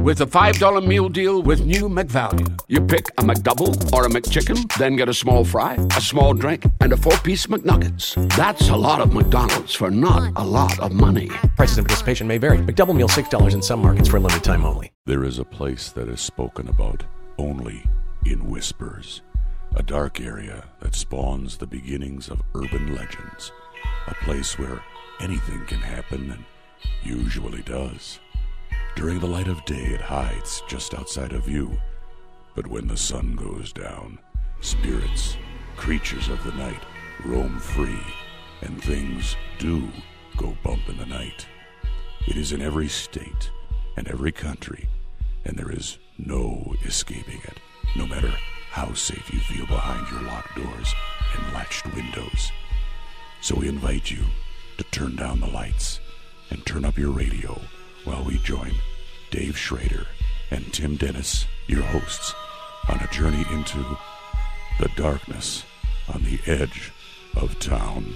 with a $5 meal deal with new McValue. You pick a McDouble or a McChicken, then get a small fry, a small drink, and a 4-piece McNuggets. That's a lot of McDonald's for not a lot of money. Prices and participation may vary. McDouble meal $6 in some markets for a limited time only. There is a place that is spoken about only in whispers. A dark area that spawns the beginnings of urban legends. A place where anything can happen and usually does. During the light of day, it hides just outside of view. But when the sun goes down, spirits, creatures of the night, roam free, and things do go bump in the night. It is in every state and every country, and there is no escaping it, no matter how safe you feel behind your locked doors and latched windows. So we invite you to turn down the lights and turn up your radio while we join Dave Schrader and Tim Dennis, your hosts, on a journey into the darkness on the edge of town.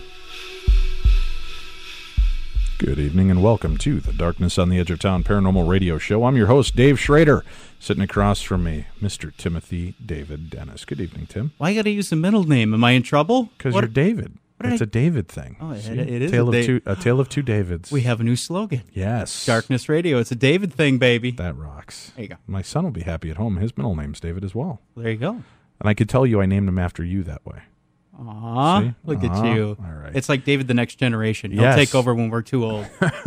Good evening and welcome to the Darkness on the Edge of Town Paranormal Radio Show. I'm your host, Dave Schrader. Sitting across from me, Mr. Timothy David Dennis. Good evening, Tim. Why you got to use the middle name? Am I in trouble? Because you're David. It's a David thing. Oh, it is a tale of two Davids. We have a new slogan. Yes. Darkness Radio. It's a David thing, baby. That rocks. There you go. My son will be happy at home. His middle name's David as well. There you go. And I could tell you I named him after you that way. Aw, look at you. All right. It's like David the Next Generation. He'll Yes. take over when we're too old.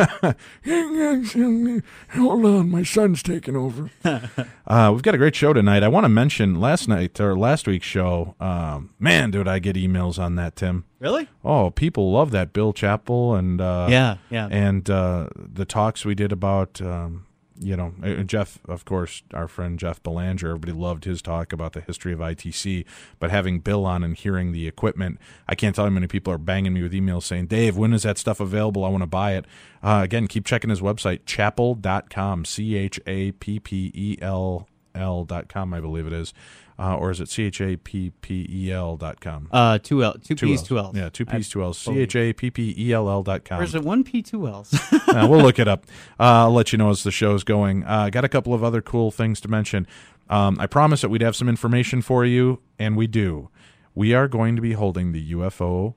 Hold on, my son's taking over. We've got a great show tonight. I want to mention last week's show. Man, dude, I get emails on that, Tim. Really? Oh, people love that Bill Chappell and Yeah. and the talks we did about Jeff, of course, our friend Jeff Belanger. Everybody loved his talk about the history of ITC, but having Bill on and hearing the equipment, I can't tell you how many people are banging me with emails saying, Dave, when is that stuff available? I want to buy it. Again, keep checking his website, chappell.com, CHAPPELL.com, I believe it is. Or is it CHAPPEL.com? Two P's, two L's. Yeah, 2 P's, 2 L's. CHAPPELL.com. Or is it 1 P, 2 L's? We'll look it up. I'll let you know as the show's going. Got a couple of other cool things to mention. I promised that we'd have some information for you, and we do. We are going to be holding the UFO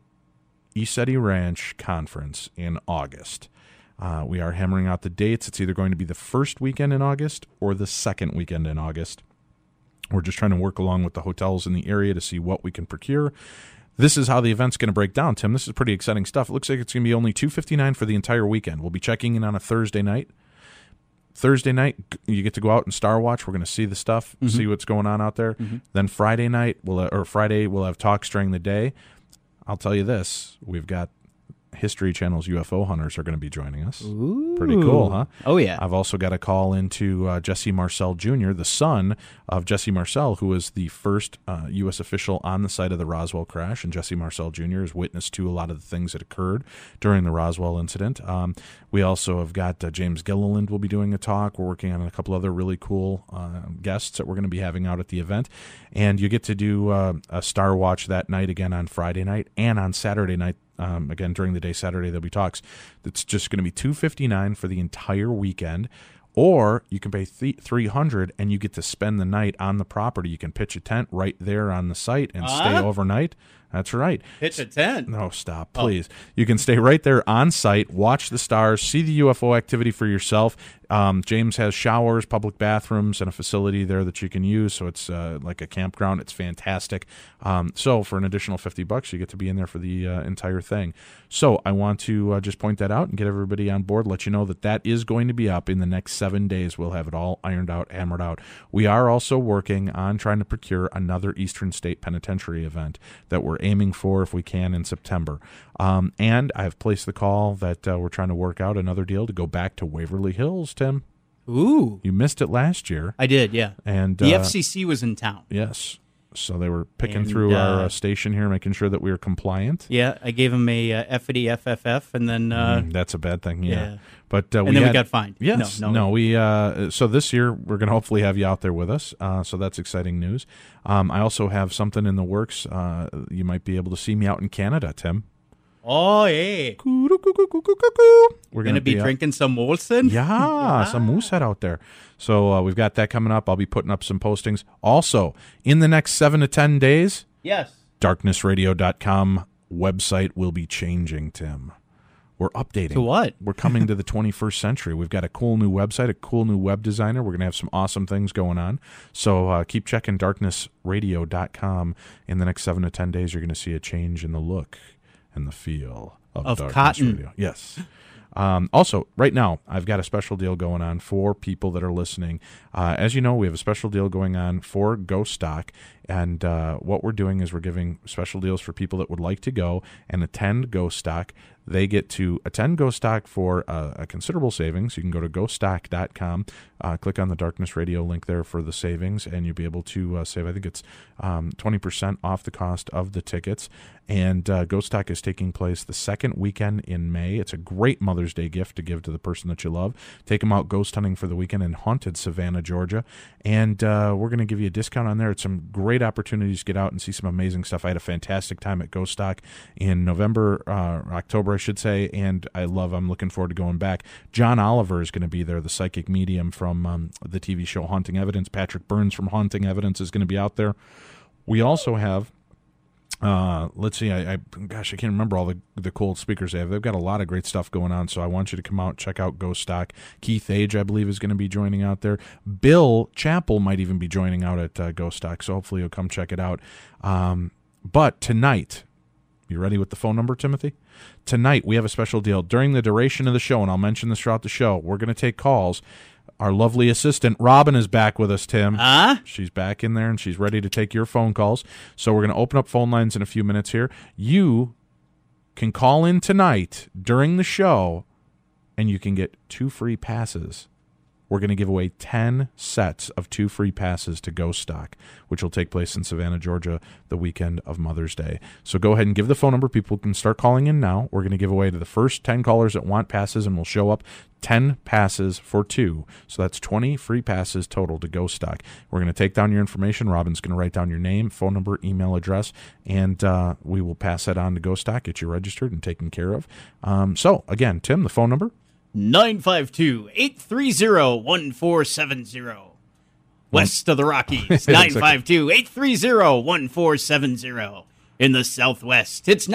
ECETI Ranch Conference in August. We are hammering out the dates. It's either going to be the first weekend in August or the second weekend in August. We're just trying to work along with the hotels in the area to see what we can procure. This is how the event's going to break down, Tim. This is pretty exciting stuff. It looks like it's going to be only $259 for the entire weekend. We'll be checking in on a Thursday night. Thursday night, you get to go out and Star Watch. We're going to see the stuff, see what's going on out there. Mm-hmm. Then Friday night, Friday, we'll have talks during the day. I'll tell you this. We've got History Channel's UFO hunters are going to be joining us. Ooh. Pretty cool, huh? Oh, yeah. I've also got a call into Jesse Marcel Jr., the son of Jesse Marcel, who was the first U.S. official on the site of the Roswell crash, and Jesse Marcel Jr. is witness to a lot of the things that occurred during the Roswell incident. We also have got James Gilliland will be doing a talk. We're working on a couple other really cool guests that we're going to be having out at the event, and you get to do a Star Watch that night again on Friday night and on Saturday night. Again, during the day, Saturday, there'll be talks. It's just going to be $259 for the entire weekend, or you can pay $300 and you get to spend the night on the property. You can pitch a tent right there on the site and stay overnight. That's right. Pitch a tent. No, stop, please. You can stay right there on site, watch the stars, see the UFO activity for yourself. James has showers, public bathrooms, and a facility there that you can use, so it's like a campground. It's fantastic. So for an additional $50, you get to be in there for the entire thing. So I want to just point that out and get everybody on board, let you know that that is going to be up in the next 7 days. We'll have it all ironed out, hammered out. We are also working on trying to procure another Eastern State Penitentiary event that we're aiming for, if we can, in September. And I've placed the call that we're trying to work out another deal to go back to Waverly Hills, Tim. Ooh. You missed it last year. I did, yeah. And the FCC was in town. Yes. So they were picking through our station here, making sure that we were compliant. Yeah, I gave them a FFD FFF, and then... that's a bad thing, yeah. But we got fined. Yes. No, we so this year we're going to hopefully have you out there with us. So that's exciting news. I also have something in the works. You might be able to see me out in Canada, Tim. Oh, hey. We're Going to be drinking some Molson? Yeah, some Moosehead out there. So we've got that coming up. I'll be putting up some postings. Also, in the next 7 to 10 days, Yes. darknessradio.com website will be changing, Tim. We're updating. To what? We're coming to the 21st century. We've got a cool new website, a cool new web designer. We're going to have some awesome things going on. So keep checking darknessradio.com. In the next 7 to 10 days, you're going to see a change in the look and the feel of Darkness cotton. Radio. Yes. Also, right now, I've got a special deal going on for people that are listening. As you know, we have a special deal going on for Ghost Stock, and what we're doing is we're giving special deals for people that would like to go and attend Ghost Stock. They get to attend Ghost Stock for a considerable savings. You can go to ghoststock.com, click on the Darkness Radio link there for the savings, and you'll be able to save, I think it's 20% off the cost of the tickets. And Ghost Stock is taking place the second weekend in May. It's a great Mother's Day gift to give to the person that you love. Take them out ghost hunting for the weekend in haunted Savannah, Georgia. And we're going to give you a discount on there. It's some great opportunities to get out and see some amazing stuff. I had a fantastic time at Ghost Stock in October, I should say, and I'm looking forward to going back. John Oliver is going to be there, the psychic medium from the TV show Haunting Evidence. Patrick Burns from Haunting Evidence is going to be out there. We also have let's see, I can't remember all the cool speakers they have. They've got a lot of great stuff going on, so I want you to come out, check out Ghost Stock. Keith Age, I believe, is going to be joining out there. Bill Chappell might even be joining out at Ghost Stock, so hopefully you'll come check it out. But tonight, you ready with the phone number, Timothy? Tonight, we have a special deal. During the duration of the show, and I'll mention this throughout the show, we're going to take calls. Our lovely assistant, Robin, is back with us, Tim. She's back in there, and she's ready to take your phone calls. So we're going to open up phone lines in a few minutes here. You can call in tonight during the show, and you can get 2 free passes. We're going to give away 10 sets of 2 free passes to Ghost Stock, which will take place in Savannah, Georgia, the weekend of Mother's Day. So go ahead and give the phone number. People can start calling in now. We're going to give away to the first 10 callers that want passes, and we'll show up 10 passes for 2. So that's 20 free passes total to Ghost Stock. We're going to take down your information. Robin's going to write down your name, phone number, email address, and we will pass that on to Ghost Stock, get you registered and taken care of. So, again, Tim, the phone number? 952-830-1470. West of the Rockies, 952-830-1470. In the Southwest, it's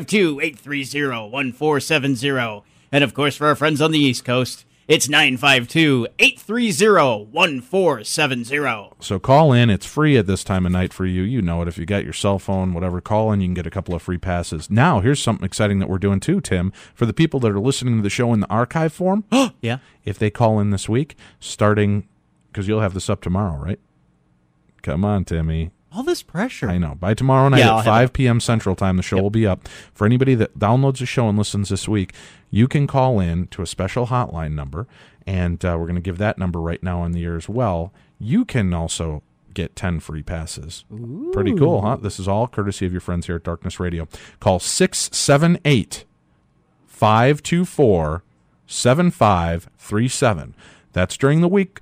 952-830-1470. And, of course, for our friends on the East Coast, it's 952-830-1470. So call in. It's free at this time of night for you. You know it. If you got your cell phone, whatever, call in. You can get a couple of free passes. Now, here's something exciting that we're doing too, Tim. For the people that are listening to the show in the archive form, yeah, if they call in this week, starting, because you'll have this up tomorrow, right? Come on, Timmy. All this pressure. I know. By tomorrow night at 5 p.m. Central Time, the show will be up. For anybody that downloads the show and listens this week, you can call in to a special hotline number, and we're going to give that number right now on the air as well. You can also get 10 free passes. Ooh. Pretty cool, huh? This is all courtesy of your friends here at Darkness Radio. Call 678-524-7537. That's during the week,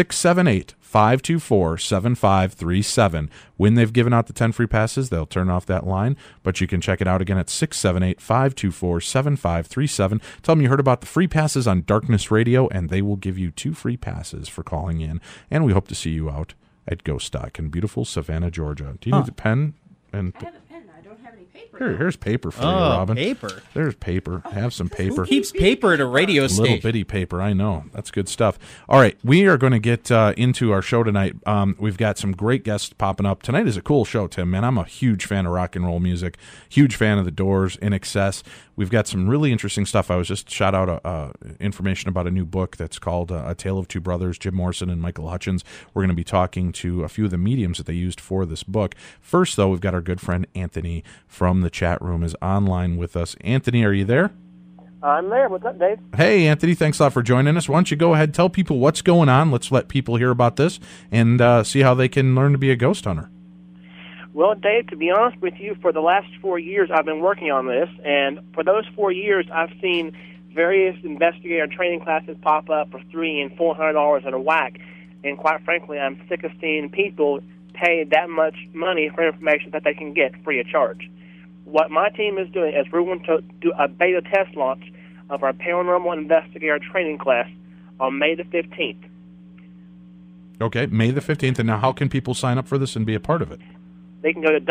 678-524-7537. When they've given out the 10 free passes, they'll turn off that line, but you can check it out again at 678-524-7537. Tell them you heard about the free passes on Darkness Radio, and they will give you 2 free passes for calling in, and we hope to see you out at Ghost Stock in beautiful Savannah, Georgia. Do you need a pen? And I have a pen. I don't have any paper. Here's paper for you, Robin. Paper. There's paper. Have some paper. Who keeps paper at a radio station? Little bitty paper, I know. That's good stuff. All right, we are going to get into our show tonight. We've got some great guests popping up. Tonight is a cool show, Tim, man. I'm a huge fan of rock and roll music, huge fan of The Doors, In Excess. We've got some really interesting stuff. I was just shot out information about a new book that's called A Tale of Two Brothers, Jim Morrison and Michael Hutchins. We're going to be talking to a few of the mediums that they used for this book. First, though, we've got our good friend Anthony from the chat room is online with us. Anthony, are you there? I'm there. What's up, Dave? Hey, Anthony, thanks a lot for joining us. Why don't you go ahead, tell people what's going on. Let's let people hear about this and see how they can learn to be a ghost hunter. Well, Dave, to be honest with you, for the last 4 years I've been working on this, and for those 4 years I've seen various investigator training classes pop up for $300 and $400 at a whack, and quite frankly, I'm sick of seeing people pay that much money for information that they can get free of charge. what my team is doing is we're going to do a beta test launch of our Paranormal Investigator training class on May the 15th. Okay, May the 15th. And now how can people sign up for this and be a part of it? They can go to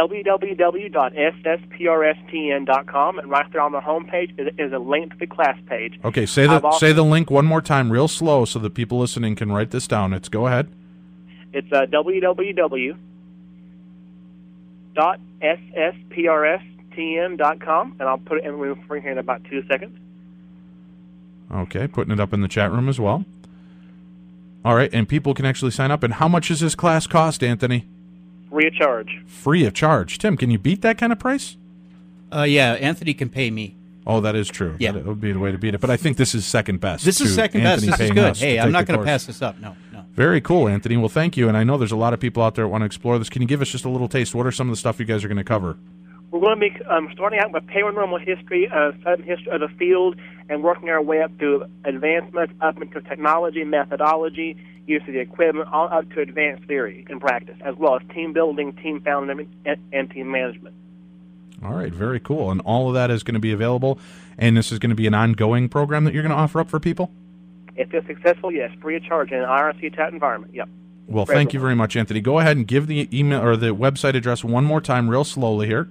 www.ssprstn.com, and right there on the homepage is a link to the class page. Okay, say the link one more time real slow so that people listening can write this down. Go ahead. It's www.ssprstn.com, and I'll put it in the room for you here in about 2 seconds. Okay, putting it up in the chat room as well. All right, and people can actually sign up. And how much does this class cost, Anthony? Free of charge. Free of charge. Tim, can you beat that kind of price? Yeah, Anthony can pay me. Oh, that is true. Yeah. That would be the way to beat it. But I think this is second best. This is second best. This is good. Hey, I'm not going to pass this up. No. Very cool, Anthony. Well, thank you. And I know there's a lot of people out there that want to explore this. Can you give us just a little taste? What are some of the stuff you guys are going to cover? We're going to be starting out with paranormal history, sudden history of the field, and working our way up through advancements, up into technology, methodology, use of the equipment, all up to advanced theory and practice, as well as team building, team founding, and team management. All right, very cool. And all of that is going to be available, and this is going to be an ongoing program that you're going to offer up for people? If it's successful, yes, free of charge in an IRC type environment. Yep. Well, thank you very much, Anthony. Go ahead and give the email or the website address one more time, real slowly here.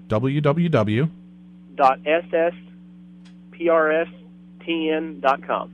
www.ssprstn.com.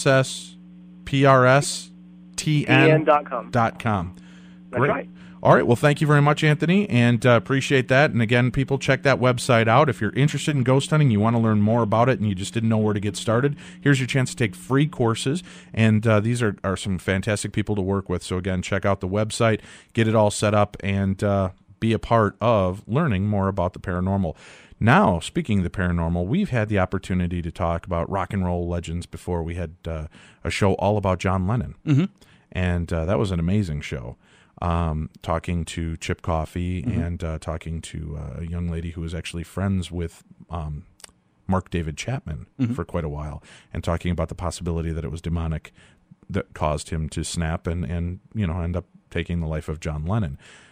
ssprstn.com. That's Great. right. All right. Well, thank you very much, Anthony, and appreciate that. And again, people, check that website out. If you're interested in ghost hunting, you want to learn more about it, and you just didn't know where to get started, here's your chance to take free courses. And these are some fantastic people to work with. So again, check out the website, get it all set up, and be a part of learning more about the paranormal. Now, speaking of the paranormal, we've had the opportunity to talk about rock and roll legends before. We had a show all about John Lennon, and that was an amazing show. Talking to Chip Coffey and talking to a young lady who was actually friends with Mark David Chapman for quite a while, and talking about the possibility that it was demonic that caused him to snap and end up taking the life of John Lennon.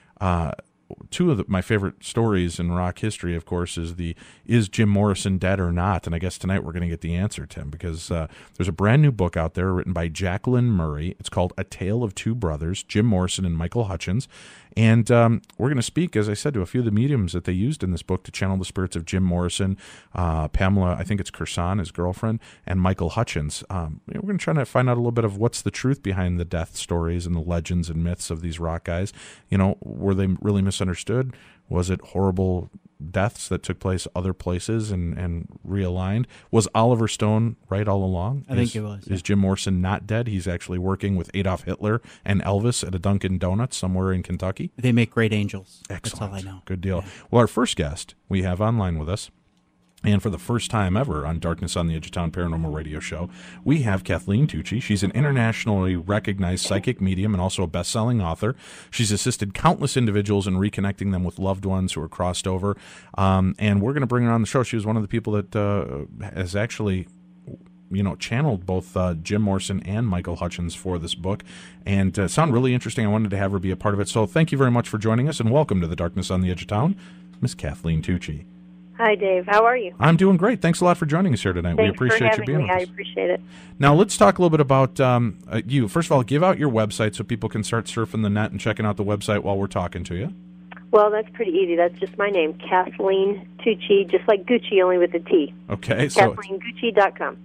Two of my favorite stories in rock history, of course, is Jim Morrison dead or not? And I guess tonight we're going to get the answer, Tim, because there's a brand new book out there written by Jacqueline Murray. It's called A Tale of Two Brothers, Jim Morrison and Michael Hutchins. And we're going to speak, as I said, to a few of the mediums that they used in this book to channel the spirits of Jim Morrison, Pamela, I think it's Kersan, his girlfriend, and Michael Hutchins. We're going to try to find out a little bit of what's the truth behind the death stories and the legends and myths of these rock guys. Were they really misunderstood? Was it horrible deaths that took place other places and realigned? Was Oliver Stone right all along? I think it was. Is Jim Morrison not dead? He's actually working with Adolf Hitler and Elvis at a Dunkin' Donuts somewhere in Kentucky. They make great angels. Excellent. That's all I know. Good deal. Yeah. Well, our first guest we have online with us, and for the first time ever on Darkness on the Edge of Town Paranormal Radio Show, we have Kathleen Tucci. She's an internationally recognized psychic medium and also a best-selling author. She's assisted countless individuals in reconnecting them with loved ones who are crossed over. And we're going to bring her on the show. She was one of the people that has actually channeled both Jim Morrison and Michael Hutchins for this book. And it sounded really interesting. I wanted to have her be a part of it. So thank you very much for joining us, and welcome to the Darkness on the Edge of Town, Miss Kathleen Tucci. Hi, Dave. How are you? I'm doing great. Thanks a lot for joining us here tonight. Thanks we appreciate you being with us. I appreciate it. Now, let's talk a little bit about you. First of all, give out your website so people can start surfing the net and checking out the website while we're talking to you. Well, that's pretty easy. That's just my name, Kathleen Tucci, just like Gucci, only with a T. Okay. So KathleenGucci.com.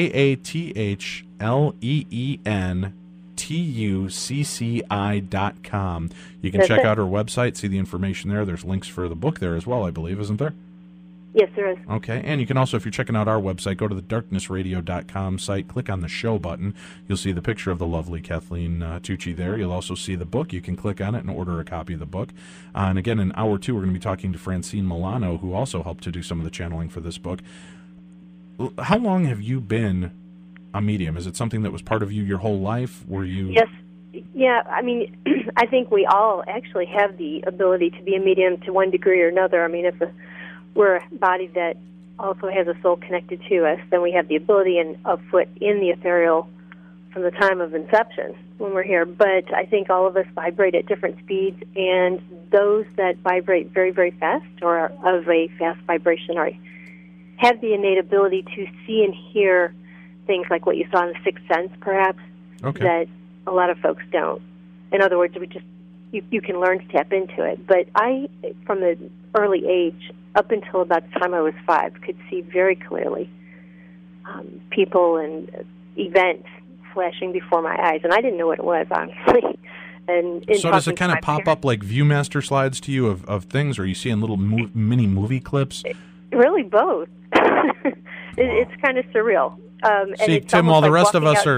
KathleenTucci.com. You can check out her website, see the information there. There's links for the book there as well, I believe, isn't there? Yes, there is. Okay, and you can also, if you're checking out our website, go to the darknessradio.com site, click on the show button. You'll see the picture of the lovely Kathleen Tucci there. You'll also see the book. You can click on it and order a copy of the book. And again, in hour 2, we're going to be talking to Francine Milano, who also helped to do some of the channeling for this book. How long have you been a medium? Is it something that was part of you your whole life? Were you... Yes. Yeah, I mean, I think we all actually have the ability to be a medium to one degree or another. I mean, if we're a body that also has a soul connected to us, then we have the ability and a foot in the ethereal from the time of inception. when we're here, but I think all of us vibrate at different speeds, and those that vibrate very, very fast or are of a fast vibration have the innate ability to see and hear things like what you saw in The Sixth Sense, perhaps, that a lot of folks don't. In other words, you can learn to tap into it. But I, from an early age, up until about the time I was 5, could see very clearly people and events flashing before my eyes, and I didn't know what it was, honestly. And so does it kind of pop up like Viewmaster slides to you of things, or are you seeing little mini movie clips? Really, both. It's kind of surreal. See, and Tim, while the rest of us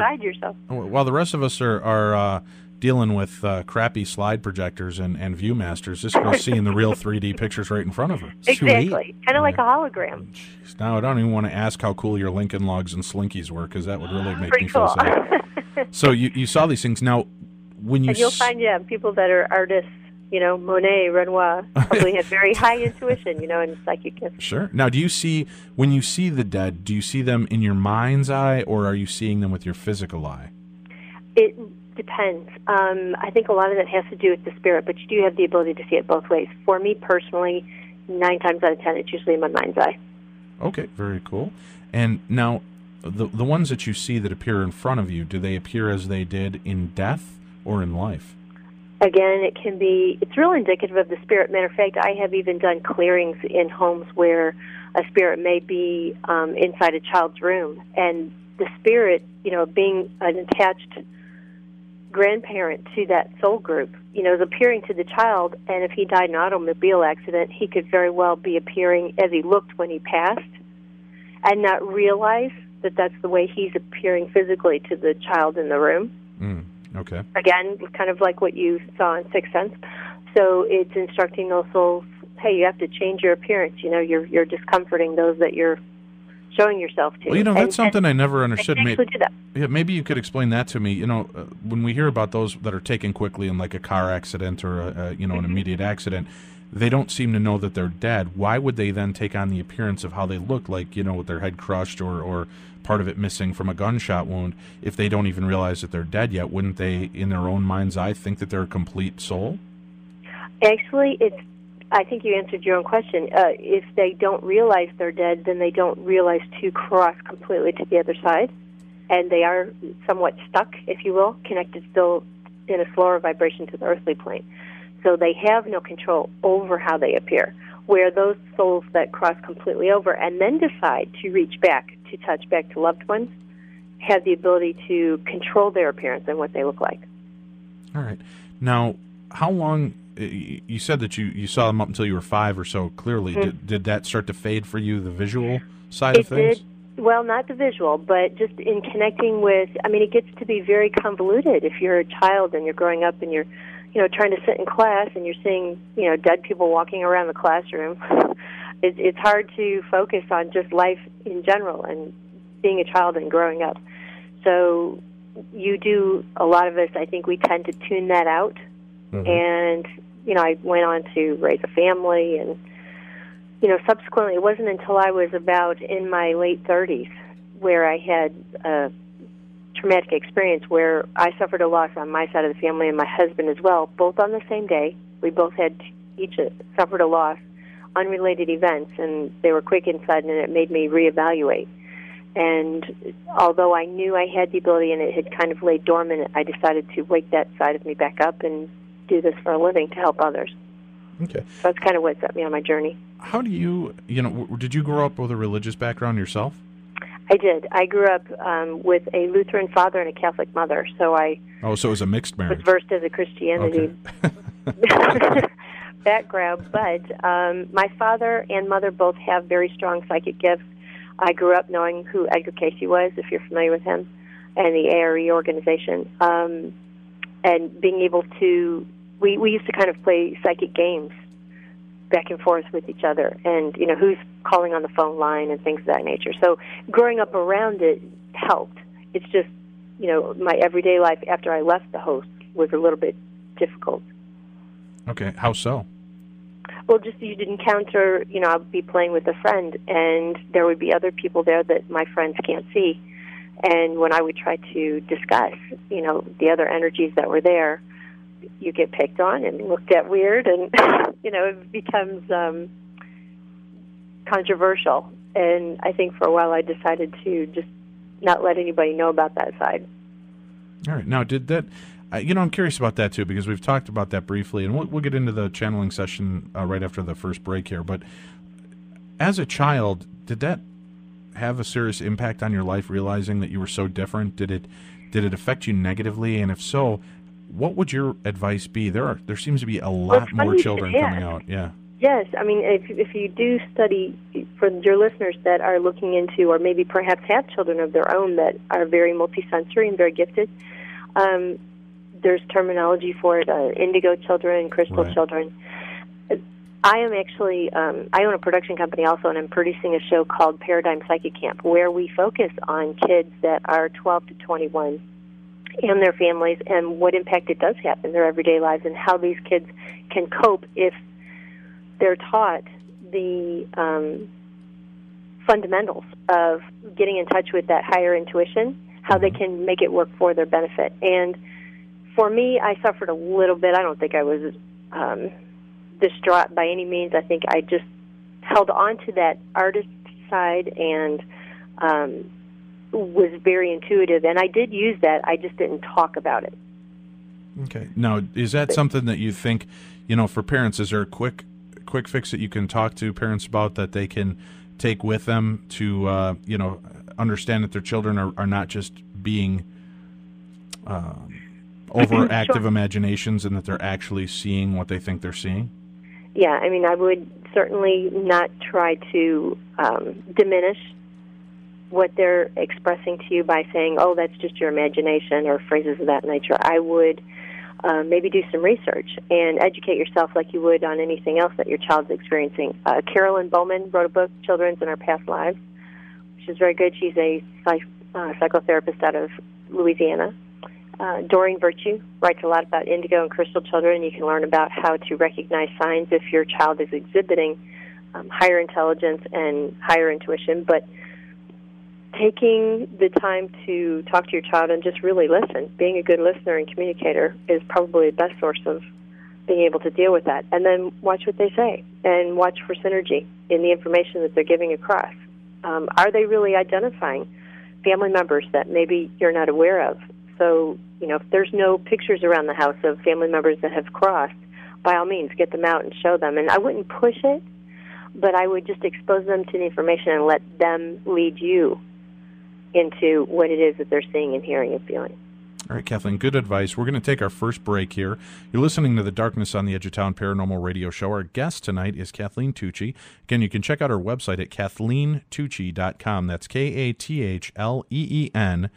are dealing with crappy slide projectors and Viewmasters, this girl's seeing the real 3D pictures right in front of her. Exactly, kind of like a hologram. Jeez. Now I don't even want to ask how cool your Lincoln Logs and Slinkies were, because that would really make me feel sad. So you saw these things. Now, when you you'll find people that are artists. Monet, Renoir probably had very high intuition, and psychic gifts. Sure. Now, when you see the dead, do you see them in your mind's eye, or are you seeing them with your physical eye? It depends. I think a lot of that has to do with the spirit, but you do have the ability to see it both ways. For me personally, 9 times out of 10, it's usually in my mind's eye. Okay, very cool. And now, the ones that you see that appear in front of you, do they appear as they did in death or in life? Again, it's real indicative of the spirit. Matter of fact, I have even done clearings in homes where a spirit may be inside a child's room, and the spirit, being an attached grandparent to that soul group, is appearing to the child, and if he died in an automobile accident, he could very well be appearing as he looked when he passed and not realize that that's the way he's appearing physically to the child in the room. Okay. Again, kind of like what you saw in Sixth Sense. So it's instructing those souls, hey, you have to change your appearance. You're discomforting those that you're showing yourself to. Well, that's something I never understood. Maybe do that. Yeah, maybe you could explain that to me. When we hear about those that are taken quickly in like a car accident or an immediate accident, they don't seem to know that they're dead. Why would they then take on the appearance of how they look, like, with their head crushed or part of it missing from a gunshot wound, if they don't even realize that they're dead yet? Wouldn't they, in their own mind's eye, think that they're a complete soul? Actually, I think you answered your own question. If they don't realize they're dead, then they don't realize to cross completely to the other side, and they are somewhat stuck, if you will, connected still in a slower vibration to the earthly plane. So they have no control over how they appear, where those souls that cross completely over and then decide to reach back, to touch back to loved ones, have the ability to control their appearance and what they look like. All right. Now, how long... You said that you saw them up until you were 5 or so, clearly. Mm-hmm. Did that start to fade for you, the visual side of things? It did. Well, not the visual, but just in connecting with... it gets to be very convoluted. If you're a child and you're growing up and you're trying to sit in class and you're seeing, dead people walking around the classroom, it's hard to focus on just life in general and being a child and growing up. So a lot of us, I think we tend to tune that out. Mm-hmm. And, I went on to raise a family, and, subsequently it wasn't until I was about in my late 30s where I had a traumatic experience where I suffered a loss on my side of the family and my husband as well, both on the same day. We both had each suffered a loss, unrelated events, and they were quick and sudden, and it made me reevaluate. And although I knew I had the ability and it had kind of laid dormant, I decided to wake that side of me back up and do this for a living to help others. Okay. So that's kind of what set me on my journey. How do you, did you grow up with a religious background yourself? I did. I grew up with a Lutheran father and a Catholic mother, so so it was a mixed marriage. Was versed as a Christianity background, but my father and mother both have very strong psychic gifts. I grew up knowing who Edgar Casey was, if you're familiar with him, and the ARE organization, and being able to... We used to kind of play psychic games back and forth with each other, and, who's calling on the phone line and things of that nature. So growing up around it helped. It's just, my everyday life after I left the host was a little bit difficult. Okay, how so? Well, just you'd encounter, I'd be playing with a friend, and there would be other people there that my friends can't see. And when I would try to discuss, the other energies that were there, you get picked on and looked at weird, and, it becomes controversial. And I think for a while I decided to just not let anybody know about that side. All right. Now, did that... I'm curious about that, too, because we've talked about that briefly, and we'll get into the channeling session right after the first break here. But as a child, did that have a serious impact on your life, realizing that you were so different? Did it affect you negatively? And if so, what would your advice be? There seems to be a lot more children coming out. Yeah. Yes. I mean, if you do study, for your listeners that are looking into or maybe perhaps have children of their own that are very multisensory and very gifted, there's terminology for it, indigo children, crystal children. I am actually, I own a production company also, and I'm producing a show called Paradigm Psychic Camp, where we focus on kids that are 12 to 21 and their families and what impact it does have in their everyday lives and how these kids can cope if they're taught the fundamentals of getting in touch with that higher intuition, how they can make it work for their benefit. And for me, I suffered a little bit. I don't think I was distraught by any means. I think I just held on to that artist side and was very intuitive. And I did use that. I just didn't talk about it. Okay. Now, is that something that you think, for parents, is there a quick fix that you can talk to parents about that they can take with them to, understand that their children are not just being overactive imaginations and that they're actually seeing what they think they're seeing? Yeah, I mean, I would certainly not try to diminish what they're expressing to you by saying, oh, that's just your imagination or phrases of that nature. I would maybe do some research and educate yourself like you would on anything else that your child's experiencing. Carolyn Bowman wrote a book, Children's in Our Past Lives, which is very good. She's a psychotherapist out of Louisiana. Doreen Virtue writes a lot about indigo and crystal children. You can learn about how to recognize signs if your child is exhibiting higher intelligence and higher intuition. But taking the time to talk to your child and just really listen, being a good listener and communicator is probably the best source of being able to deal with that. And then watch what they say and watch for synergy in the information that they're giving across. Are they really identifying family members that maybe you're not aware of? So, if there's no pictures around the house of family members that have crossed, by all means, get them out and show them. And I wouldn't push it, but I would just expose them to the information and let them lead you into what it is that they're seeing and hearing and feeling. All right, Kathleen, good advice. We're going to take our first break here. You're listening to the Darkness on the Edge of Town Paranormal Radio Show. Our guest tonight is Kathleen Tucci. Again, you can check out her website at KathleenTucci.com. That's KathleenTucci.com.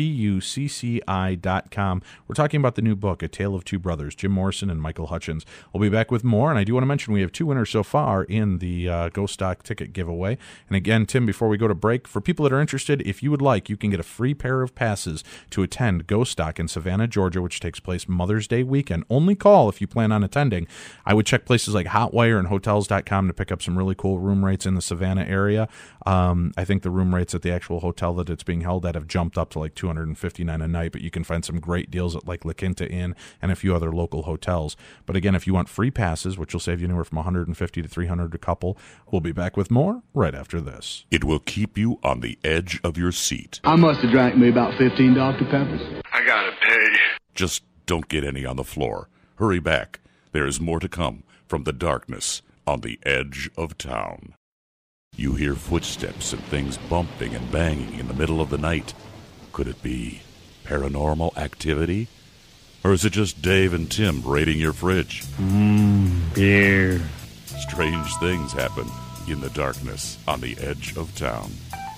We're talking about the new book, A Tale of Two Brothers, Jim Morrison and Michael Hutchins. We'll be back with more, and I do want to mention we have 2 winners so far in the Ghost Stock ticket giveaway. And again, Tim, before we go to break, for people that are interested, if you would like, you can get a free pair of passes to attend Ghost Stock in Savannah, Georgia, which takes place Mother's Day weekend. Only call if you plan on attending. I would check places like Hotwire and Hotels.com to pick up some really cool room rates in the Savannah area. I think the room rates at the actual hotel that it's being held at have jumped up to like $259 a night, but you can find some great deals at like La Quinta Inn and a few other local hotels. But again, if you want free passes, which will save you anywhere from $150 to $300 a couple, we'll be back with more right after this. It will keep you on the edge of your seat. I must have drank me about 15 Dr. Peppers. I gotta pay. Just don't get any on the floor. Hurry back. There is more to come from the darkness on the edge of town. You hear footsteps and things bumping and banging in the middle of the night. Could it be paranormal activity? Or is it just Dave and Tim raiding your fridge? Beer. Strange things happen in the darkness on the edge of town.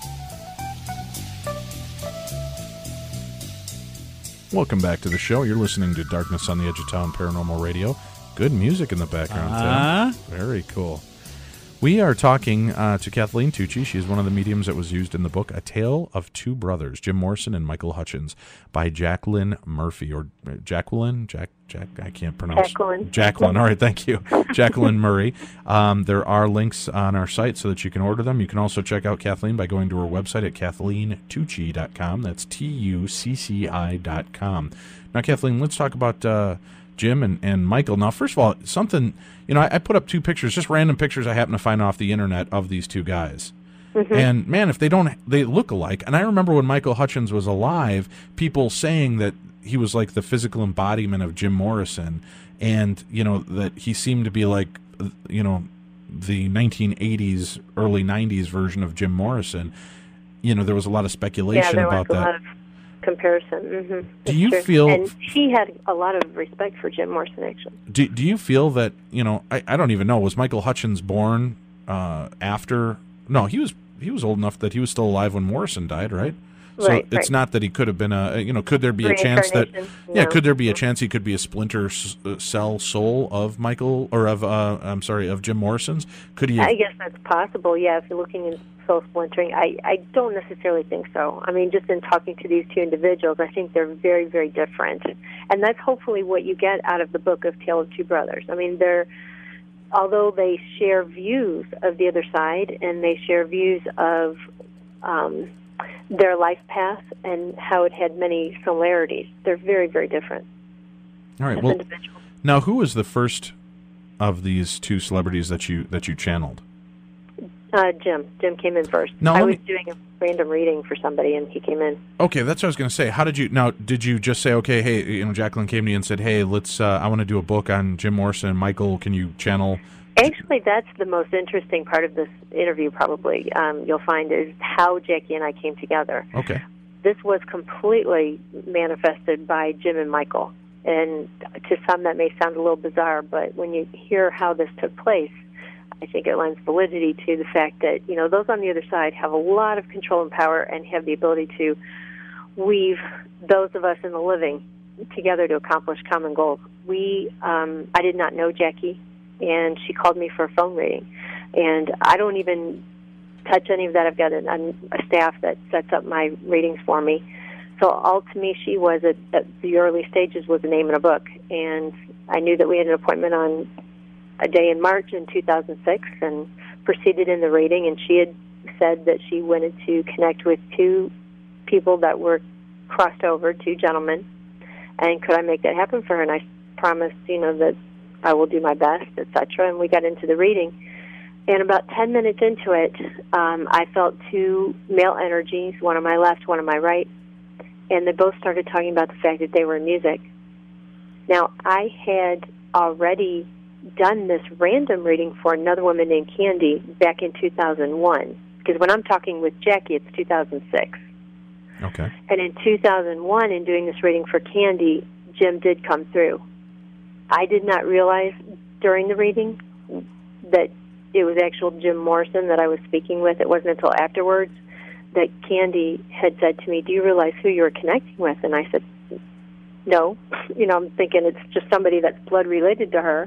Welcome back to the show. You're listening to Darkness on the Edge of Town Paranormal Radio. Good music in the background, Tim. Very cool. We are talking to Kathleen Tucci. She's one of the mediums that was used in the book A Tale of Two Brothers, Jim Morrison and Michael Hutchins, by Jacqueline Murphy, or Jacqueline? I can't pronounce. Jacqueline. All right, thank you. Jacqueline Murray. There are links on our site so that you can order them. You can also check out Kathleen by going to her website at KathleenTucci.com. That's TUCCI.com. Now, Kathleen, let's talk about Jim and Michael. Now, first of all, something, I put up two pictures, just random pictures I happen to find off the internet of these two guys. Mm-hmm. And man, if they look alike. And I remember when Michael Hutchins was alive, people saying that he was like the physical embodiment of Jim Morrison, and that he seemed to be like the 1980s, early 90s version of Jim Morrison. There was a lot of speculation about that. Lot of comparison. Mm-hmm. Do you feel? And she had a lot of respect for Jim Morrison, actually. Do you feel that I don't even know, was Michael Hutchins born after? No, he was old enough that he was still alive when Morrison died, right? So it's not that he could have been could there be a chance that could there be a chance he could be a splinter cell soul of Michael, or of Jim Morrison's? Could he? I guess that's possible. Yeah, if you're looking at soul splintering, I don't necessarily think so. I mean, just in talking to these two individuals, I think they're very, very different, and that's hopefully what you get out of the book of Tale of Two Brothers. I mean, although they share views of the other side, and they share views of their life path and how it had many similarities, they're very, very different. All right. Well, now, who was the first of these two celebrities that you channeled? Jim. Jim came in first. Now, I was doing a random reading for somebody, and he came in. Okay, that's what I was going to say. How did you? Now, did you just say, okay, hey, Jacqueline came to you and said, hey, let's. I want to do a book on Jim Morrison and Michael. Can you channel? Actually, that's the most interesting part of this interview, probably. You'll find is how Jackie and I came together. Okay. This was completely manifested by Jim and Michael. And to some, that may sound a little bizarre, but when you hear how this took place, I think it lends validity to the fact that, those on the other side have a lot of control and power and have the ability to weave those of us in the living together to accomplish common goals. I did not know Jackie, and she called me for a phone reading. And I don't even touch any of that. I've got a staff that sets up my readings for me. So all to me, she was at the early stages was a name in a book. And I knew that we had an appointment on a day in March in 2006 and proceeded in the reading. And she had said that she wanted to connect with two people that were crossed over, two gentlemen. And could I make that happen for her? And I promised, that I will do my best, etc. And we got into the reading. And about 10 minutes into it, I felt two male energies, one on my left, one on my right, and they both started talking about the fact that they were in music. Now, I had already done this random reading for another woman named Candy back in 2001, because when I'm talking with Jackie, it's 2006. Okay. And in 2001, in doing this reading for Candy, Jim did come through. I did not realize during the reading that it was actual Jim Morrison that I was speaking with. It wasn't until afterwards that Candy had said to me, "Do you realize who you're connecting with?" And I said, "No." I'm thinking it's just somebody that's blood related to her.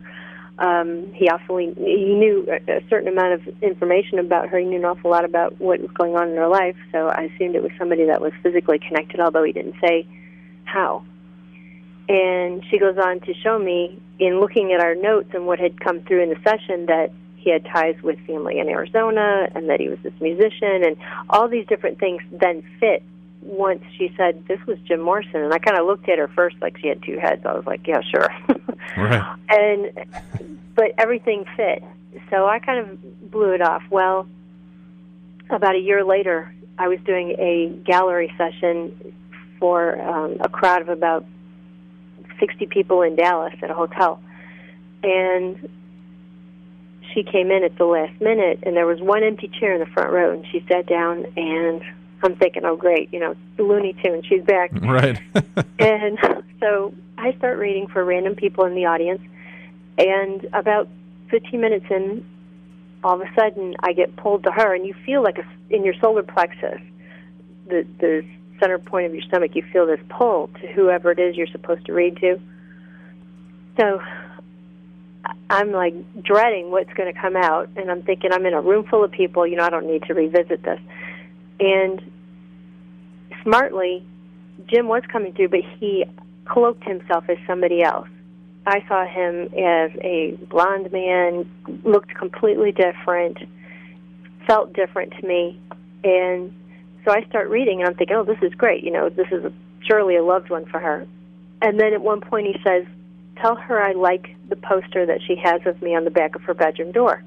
He knew a certain amount of information about her. He knew an awful lot about what was going on in her life, so I assumed it was somebody that was physically connected, although he didn't say how. And she goes on to show me, in looking at our notes and what had come through in the session, that he had ties with family in Arizona and that he was this musician, and all these different things then fit once she said this was Jim Morrison. And I kind of looked at her first like she had two heads. I was like, yeah, sure. Right. But everything fit. So I kind of blew it off. Well, about a year later, I was doing a gallery session for a crowd of about 60 people in Dallas at a hotel. And she came in at the last minute, and there was one empty chair in the front row, and she sat down, and I'm thinking, oh, great, the Looney Tune, she's back. Right. And so I start reading for random people in the audience, and about 15 minutes in, all of a sudden, I get pulled to her, and you feel like in your solar plexus, the center point of your stomach, you feel this pull to whoever it is you're supposed to read to. So I'm like dreading what's going to come out, and I'm thinking I'm in a room full of people. I don't need to revisit this. And smartly, Jim was coming through, but he cloaked himself as somebody else. I saw him as a blonde man, looked completely different, felt different to me, and so I start reading, and I'm thinking, oh, this is great. This is surely a loved one for her. And then at one point he says, tell her I like the poster that she has of me on the back of her bedroom door.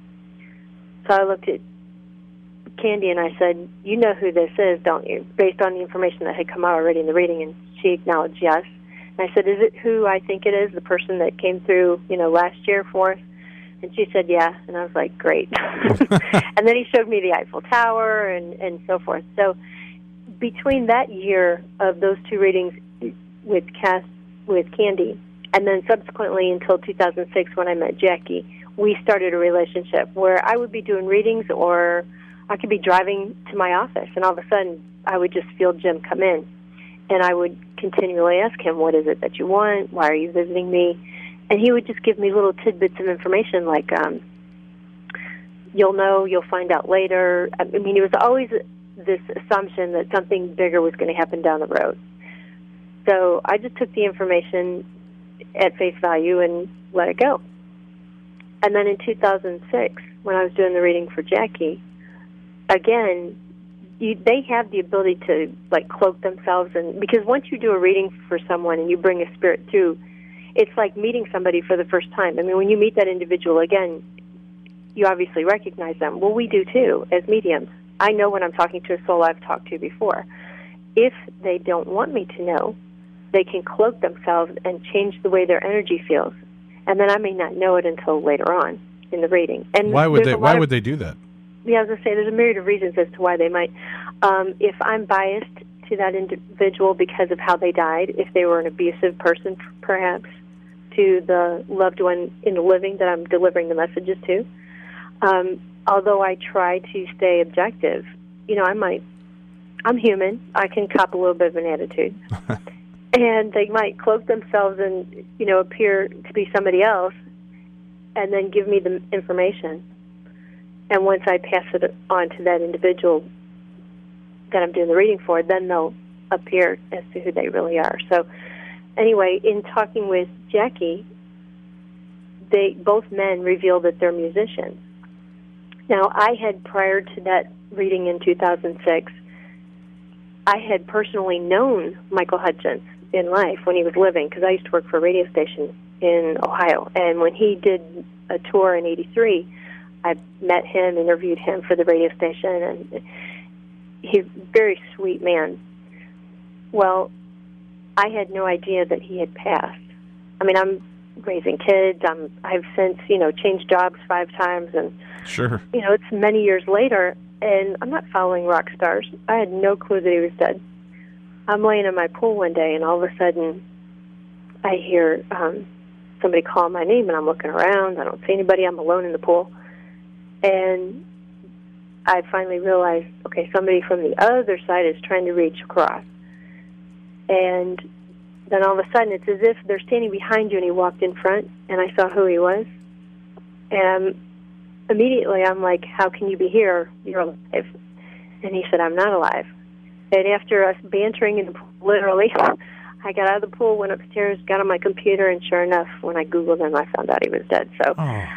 So I looked at Candy and I said, you know who this is, don't you? Based on the information that had come out already in the reading, and she acknowledged yes. And I said, is it who I think it is, the person that came through, last year for us? And she said, yeah. And I was like, great. And then he showed me the Eiffel Tower and so forth. So between that year of those two readings with Candy, and then subsequently until 2006 when I met Jackie, we started a relationship where I would be doing readings, or I could be driving to my office, and all of a sudden I would just feel Jim come in. And I would continually ask him, what is it that you want? Why are you visiting me? And he would just give me little tidbits of information like, you'll know, you'll find out later. I mean, it was always this assumption that something bigger was going to happen down the road. So I just took the information at face value and let it go. And then in 2006, when I was doing the reading for Jackie, again, they have the ability to cloak themselves, and because once you do a reading for someone and you bring a spirit through, it's like meeting somebody for the first time. I mean, when you meet that individual again, you obviously recognize them. Well, we do too as mediums. I know when I'm talking to a soul I've talked to before. If they don't want me to know, they can cloak themselves and change the way their energy feels, and then I may not know it until later on in the reading. And why would they do that? Yeah, I was going to say, there's a myriad of reasons as to why they might. If I'm biased to that individual because of how they died, if they were an abusive person, perhaps, to the loved one in the living that I'm delivering the messages to, although I try to stay objective, I'm human. I can cop a little bit of an attitude. And they might cloak themselves and, appear to be somebody else and then give me the information. And once I pass it on to that individual that I'm doing the reading for, then they'll appear as to who they really are. So anyway, in talking with Jackie, both men revealed that they're musicians. Now, I had, prior to that reading in 2006, I had personally known Michael Hutchence in life when he was living, because I used to work for a radio station in Ohio. And when he did a tour in 83, I met him, interviewed him for the radio station, and he's a very sweet man. Well, I had no idea that he had passed. I mean, I'm raising kids. I've since, changed jobs 5 times, and sure, it's many years later, and I'm not following rock stars. I had no clue that he was dead. I'm laying in my pool one day, and all of a sudden, I hear somebody call my name, and I'm looking around. I don't see anybody. I'm alone in the pool. And I finally realized, okay, somebody from the other side is trying to reach across. And then all of a sudden, it's as if they're standing behind you, and he walked in front, and I saw who he was. And immediately, I'm like, how can you be here? You're alive. And he said, I'm not alive. And after us bantering in the pool, literally, I got out of the pool, went upstairs, got on my computer, and sure enough, when I Googled him, I found out he was dead. So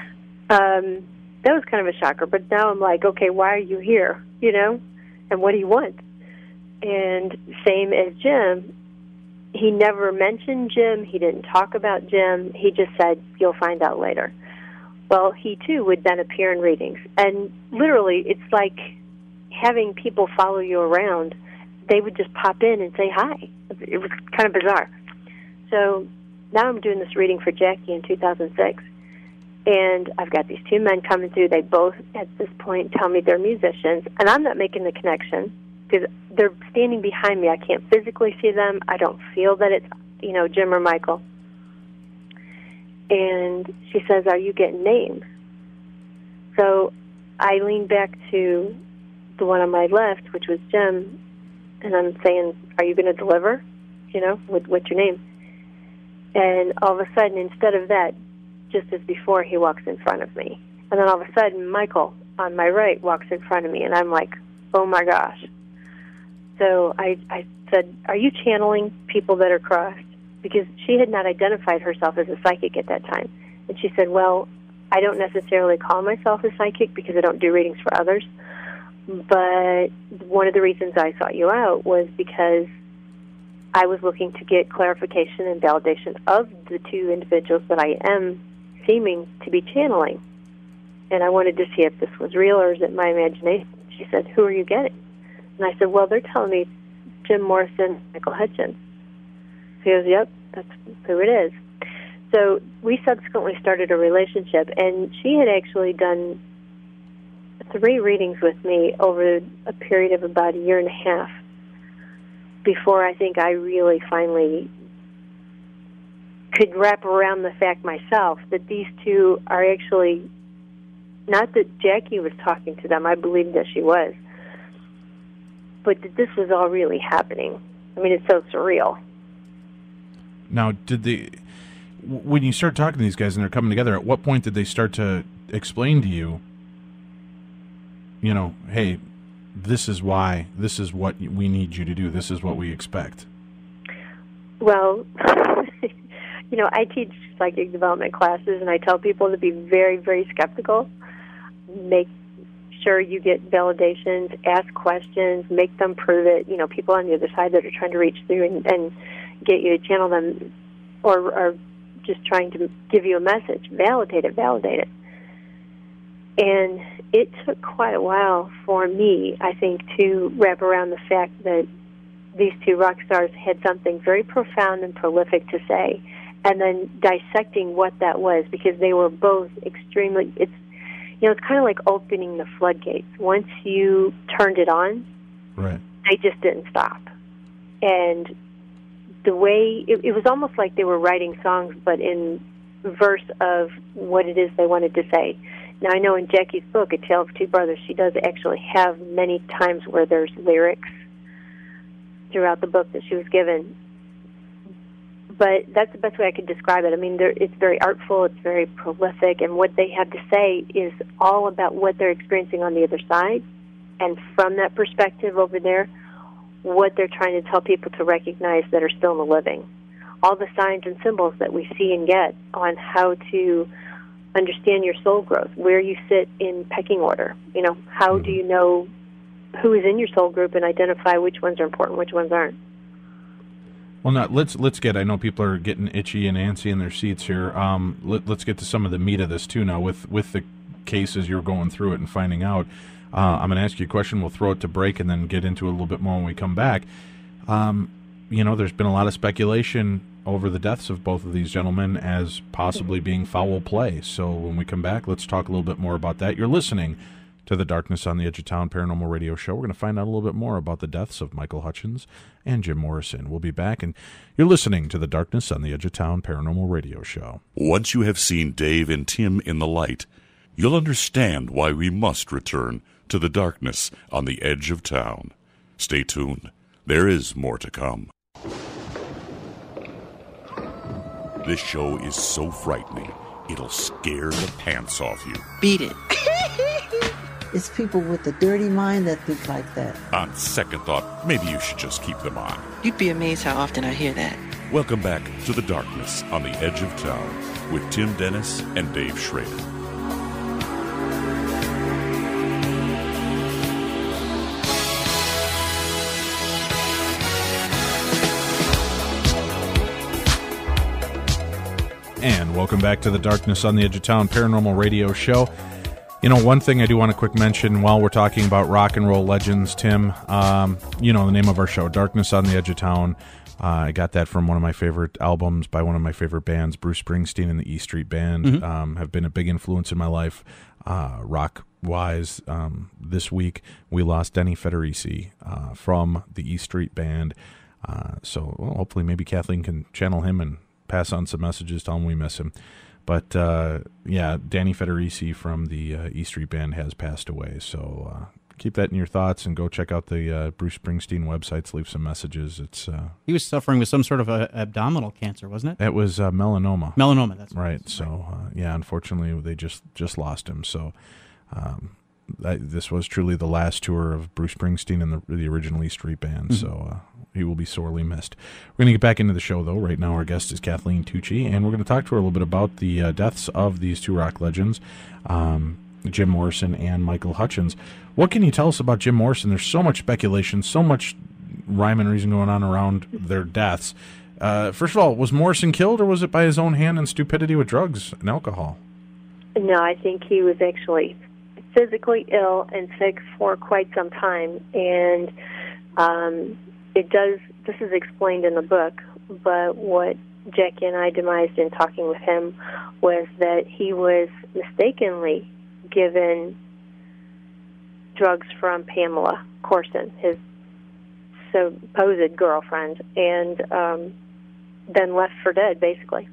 that was kind of a shocker. But now I'm like, okay, why are you here, and what do you want? And same as Jim, he never mentioned Jim. He didn't talk about Jim. He just said, you'll find out later. Well, he, too, would then appear in readings. And literally, it's like having people follow you around. They would just pop in and say hi. It was kind of bizarre. So now I'm doing this reading for Jackie in 2006, and I've got these 2 men coming through. They both, at this point, tell me they're musicians, and I'm not making the connection because they're standing behind me. I can't physically see them. I don't feel that it's, Jim or Michael. And she says, are you getting names? So I lean back to the one on my left, which was Jim, and I'm saying, are you going to deliver? What's your name? And all of a sudden, instead of that, just as before, he walks in front of me. And then all of a sudden, Michael on my right walks in front of me, and I'm like, oh my gosh. So I said, are you channeling people that are crossed? Because she had not identified herself as a psychic at that time. And she said, well, I don't necessarily call myself a psychic because I don't do readings for others. But one of the reasons I sought you out was because I was looking to get clarification and validation of the two individuals that I am seeming to be channeling. And I wanted to see if this was real or is it my imagination. She said, who are you getting? And I said, well, they're telling me Jim Morrison, Michael Hutchins. He goes, yep, that's who it is. So we subsequently started a relationship, and she had actually done 3 readings with me over a period of about 1.5 years before I think I really finally could wrap around the fact myself that these two are actually, not that Jackie was talking to them, I believed that she was, but that this was all really happening. I mean, it's so surreal. Now, when you start talking to these guys and they're coming together, at what point did they start to explain to you, hey, this is why, this is what we need you to do, this is what we expect? Well, I teach psychic development classes, and I tell people to be very, very skeptical. Make sure you get validations, ask questions, make them prove it. People on the other side that are trying to reach through and get you to channel them or just trying to give you a message. Validate it. And it took quite a while for me, I think, to wrap around the fact that these two rock stars had something very profound and prolific to say, and then dissecting what that was, because they were both extremely, it's kind of like opening the floodgates. Once you turned it on, right, they just didn't stop. And the way, it was almost like they were writing songs, but in verse of what it is they wanted to say. Now, I know in Jackie's book, A Tale of Two Brothers, she does actually have many times where there's lyrics throughout the book that she was given. But that's the best way I could describe it. I mean, it's very artful, it's very prolific, and what they have to say is all about what they're experiencing on the other side. And from that perspective over there, what they're trying to tell people to recognize that are still in the living. All the signs and symbols that we see and get on how to understand your soul growth, where you sit in pecking order. How do you know who is in your soul group and identify which ones are important, which ones aren't? Well, now let's get. I know people are getting itchy and antsy in their seats here. Let's get to some of the meat of this too. Now, with the cases, you're going through it and finding out. I'm going to ask you a question. We'll throw it to break and then get into it a little bit more when we come back. There's been a lot of speculation over the deaths of both of these gentlemen as possibly being foul play. So when we come back, let's talk a little bit more about that. You're listening to the Darkness on the Edge of Town Paranormal Radio Show. We're going to find out a little bit more about the deaths of Michael Hutchins and Jim Morrison. We'll be back, and you're listening to the Darkness on the Edge of Town Paranormal Radio Show. Once you have seen Dave and Tim in the light, you'll understand why we must return to the Darkness on the Edge of Town. Stay tuned. There is more to come. This show is so frightening, it'll scare the pants off you. Beat it. It's people with a dirty mind that think like that. On second thought, maybe you should just keep them on. You'd be amazed how often I hear that. Welcome back to the Darkness on the Edge of Town with Tim Dennis and Dave Schrader. And welcome back to the Darkness on the Edge of Town Paranormal Radio Show. One thing I do want to quick mention while we're talking about rock and roll legends, Tim, the name of our show, Darkness on the Edge of Town. I got that from one of my favorite albums by one of my favorite bands, Bruce Springsteen and the E Street Band. Have been a big influence in my life, rock-wise. This week, we lost Denny Federici from the E Street Band. So hopefully maybe Kathleen can channel him and pass on some messages, tell him we miss him. But, Danny Federici from the E Street Band has passed away. So keep that in your thoughts and go check out the Bruce Springsteen websites. Leave some messages. It's he was suffering with some sort of abdominal cancer, wasn't it? It was melanoma. Melanoma, that's right. So unfortunately, they just lost him. So this was truly the last tour of Bruce Springsteen and the original E Street Band. Mm-hmm. So he will be sorely missed. We're going to get back into the show, though. Right now, our guest is Kathleen Tucci, and we're going to talk to her a little bit about the deaths of these two rock legends, Jim Morrison and Michael Hutchence. What can you tell us about Jim Morrison? There's so much speculation, so much rhyme and reason going on around their deaths. First of all, was Morrison killed, or was it by his own hand and stupidity with drugs and alcohol? No, I think he was actually physically ill and sick for quite some time, and this is explained in the book, but what Jackie and I demised in talking with him was that he was mistakenly given drugs from Pamela Courson, his supposed girlfriend, and then left for dead, basically.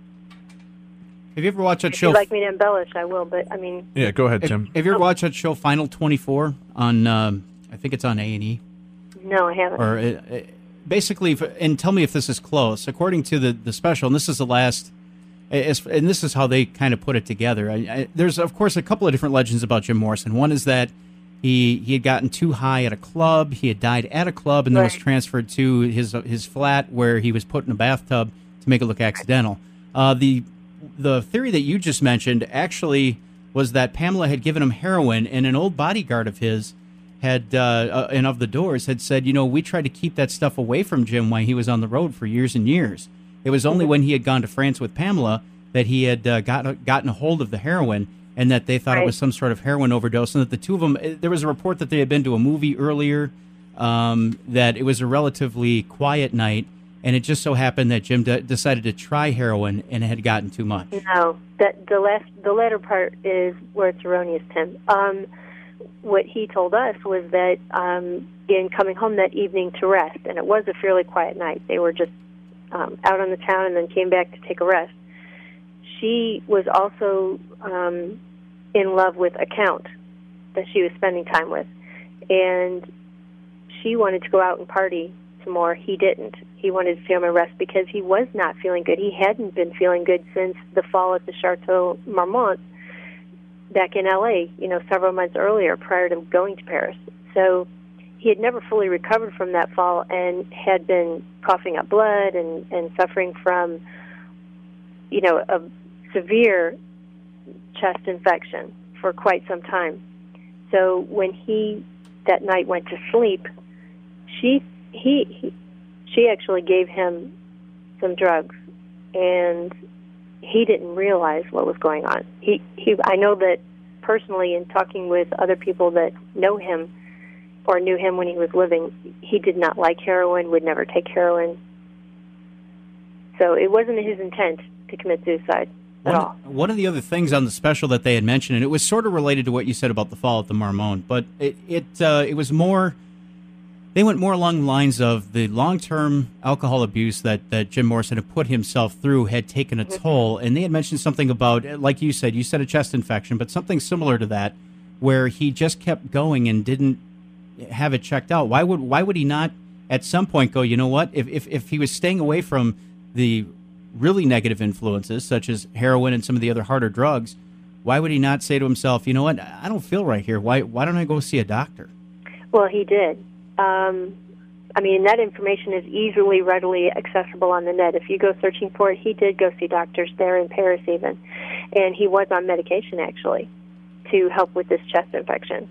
Have you ever watched that show? If you'd like me to embellish, I will, but I mean... Yeah, go ahead, Tim. Have you ever watched that show, Final 24, on, I think it's on A&E? No, I haven't. Or basically, and tell me if this is close, according to the special, and this is the last, and this is how they kind of put it together. There's, of course, a couple of different legends about Jim Morrison. One is that he had gotten too high at a club, he had died at a club, and then was transferred to his flat where he was put in a bathtub to make it look accidental. The theory that you just mentioned actually was that Pamela had given him heroin, and an old bodyguard of his had, and of the Doors, had said, we tried to keep that stuff away from Jim while he was on the road for years and years. It was only when he had gone to France with Pamela that he had gotten a hold of the heroin, and that they thought it was some sort of heroin overdose, and that the two of them, there was a report that they had been to a movie earlier, that it was a relatively quiet night, and it just so happened that Jim decided to try heroin, and it had gotten too much. No, the latter part is where it's erroneous, Tim. What he told us was that in coming home that evening to rest, and it was a fairly quiet night, they were just out on the town and then came back to take a rest. She was also in love with a count that she was spending time with, and she wanted to go out and party some more. He didn't. He wanted to stay home and rest because he was not feeling good. He hadn't been feeling good since the fall at the Chateau Marmont back in L.A., several months earlier prior to going to Paris. So he had never fully recovered from that fall and had been coughing up blood and suffering from, a severe chest infection for quite some time. So when he that night went to sleep, she actually gave him some drugs, and he didn't realize what was going on. I know that personally, in talking with other people that know him or knew him when he was living, he did not like heroin, would never take heroin. So it wasn't his intent to commit suicide at all. One of the other things on the special that they had mentioned, and it was sort of related to what you said about the fall at the Marmont, but it was more... They went more along the lines of the long-term alcohol abuse that Jim Morrison had put himself through had taken a toll, and they had mentioned something about, like you said a chest infection, but something similar to that, where he just kept going and didn't have it checked out. Why would he not at some point go, you know what, if he was staying away from the really negative influences, such as heroin and some of the other harder drugs, why would he not say to himself, you know what, I don't feel right here, why don't I go see a doctor? Well, he did. That information is easily, readily accessible on the net. If you go searching for it, he did go see doctors there in Paris even. And he was on medication, actually, to help with this chest infection.